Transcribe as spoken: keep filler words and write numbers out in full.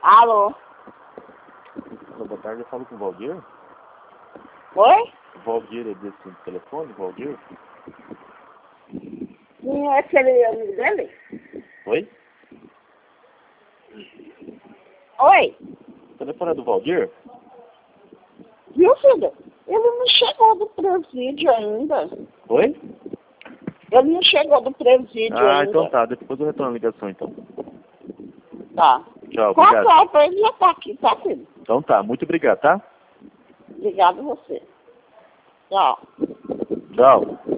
Alô? Alô, boa tarde, eu falo com o Valdir. Oi? O Valdir é desse telefone, Valdir? Não é aquele amigo dele? Oi? Oi? O telefone é do Valdir? Viu, filho? Ele não chegou do presídio ainda. Oi? Ele não chegou do presídio Ah, ainda. então tá, depois eu retorno a ligação então. Tá. Tchau, Quatro obrigado. horas pra ele já tá aqui, tá, filho? Então tá, muito obrigado, tá? Obrigado a você. Tchau. Tchau.